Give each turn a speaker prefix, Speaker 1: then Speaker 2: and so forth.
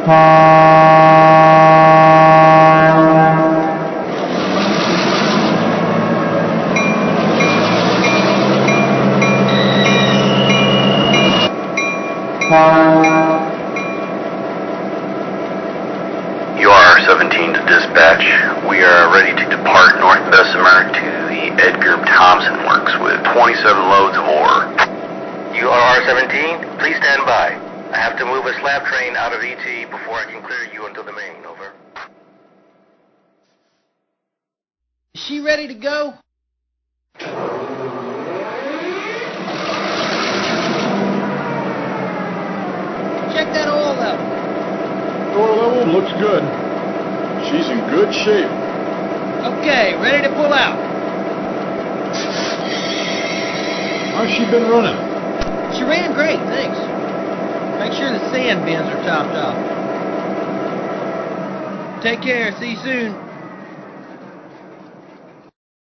Speaker 1: UR-17 to dispatch. We are ready to depart North Bessemer to the Edgar Thompson Works with 27 loads of ore. UR-17, please stand by. I have to move a slab train out of ET before I can clear you until the main. Over.
Speaker 2: Is she ready to go? Check that oil level.
Speaker 3: Oil level looks good. She's in good shape.
Speaker 2: Okay, ready to pull out.
Speaker 3: How's she been running?
Speaker 2: She ran great, thanks. Make sure the sand bins are topped off. Take care, see you soon.